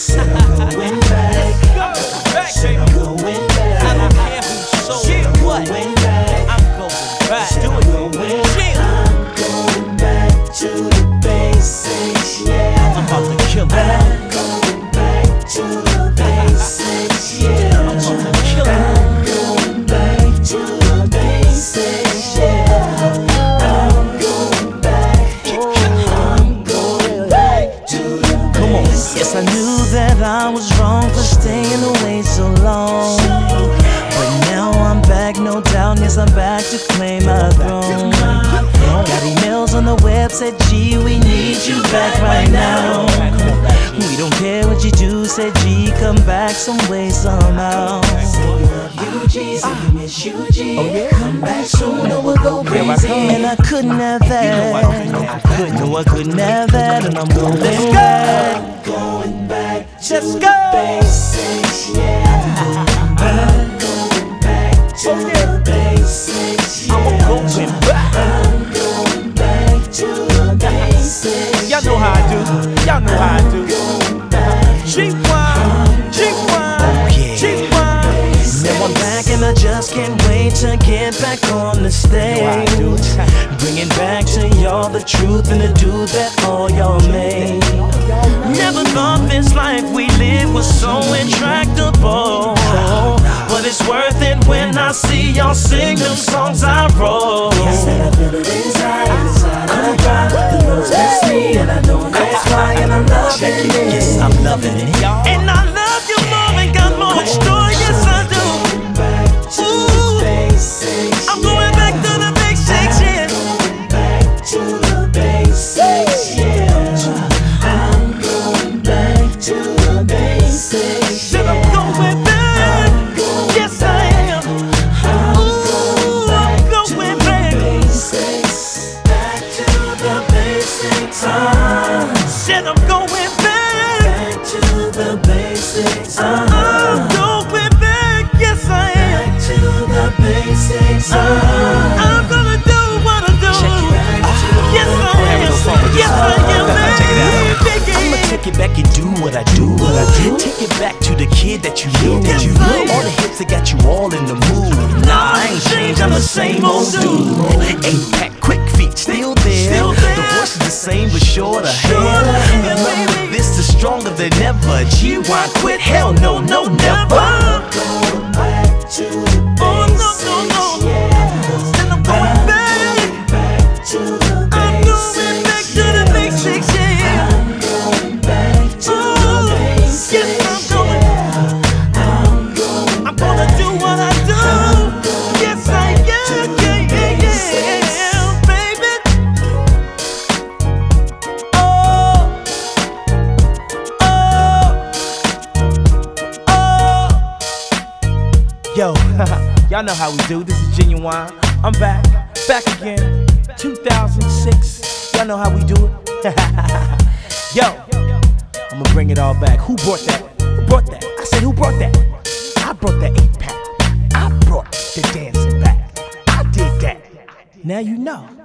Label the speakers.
Speaker 1: Said I'm going back. Said I'm going back.
Speaker 2: I don't care who sold what. I'm going back.
Speaker 1: I'm going back to the basics, yeah.
Speaker 2: I'm about to kill it.
Speaker 1: I'm going back to the basics, yeah.
Speaker 2: I'm about to kill it.
Speaker 1: I'm going back to the basics, yeah. I'm going back to the basics.
Speaker 3: Yes, I knew that I was wrong for staying away so long, but now I'm back, no doubt. Yes, I'm back to claim my throne. Got emails on the web, said, G, we need you back right now. We don't care what you do, said G, come back some way, somehow.
Speaker 1: You G, say you miss you G. Come back soon or we'll go crazy.
Speaker 3: And I couldn't have that. No, I couldn't have that, and I'm going back.
Speaker 1: Going back to
Speaker 2: Let's
Speaker 1: the
Speaker 2: go.
Speaker 1: basics, yeah. I'm going back to the basics, yeah.
Speaker 2: I'm going back.
Speaker 1: I'm going back to the basics.
Speaker 2: Y'all know how I do. Y'all know how I do.
Speaker 1: Going back.
Speaker 2: G1, G1.
Speaker 3: Now I'm back and I just can't wait to get back on the stage. Bringing back to y'all the truth and the do that all y'all made. Never thought this life we live was so intractable, but it's worth it when I see y'all sing them songs I wrote.
Speaker 1: Said I feel it inside, I cry. The Lord's blessed me and I know that's why, and I'm loving it.
Speaker 3: Yes, I'm loving it. And I love you more and got more in store. Yes, I do. I'm going back to the basics, yeah.
Speaker 1: Back to the basics, yeah. I'm going back to the basics.
Speaker 3: Said I'm going back. Yes, I am. Ooh, I'm going back.
Speaker 1: Back to the basics.
Speaker 3: Said I'm going back.
Speaker 1: Back to the basics.
Speaker 3: I'm going back. Yes, I am.
Speaker 1: Back to the basics.
Speaker 3: I'm gonna do what I do. Yes, I am. Yes, I am.
Speaker 4: I'ma take it back and do what I do. Take it back to the kid that you knew. All the hits that got you all in the mood. Nah, I ain't changed, I'm the same old dude. 8-pack, quick feet, still there. The voice is the same but shorter hair. The love with this is stronger than ever. G1 quit, hell no, no, never.
Speaker 1: Going back to the basics.
Speaker 3: Then I'm going back.
Speaker 1: Back to the
Speaker 3: I'm going back to the basics, yeah.
Speaker 1: I'm going back to the basics.
Speaker 3: Yes, I'm gonna do what I do. Yes, I am, yeah, baby. Oh, oh, oh.
Speaker 2: Yo, y'all know how we do. This is Genuine. I'm back again. 2006. Y'all know how we do it. Yo, I'ma bring it all back. Who brought that? Who brought that? I said, who brought that? I brought that 8-pack. I brought the dancing back. I did that. Now you know.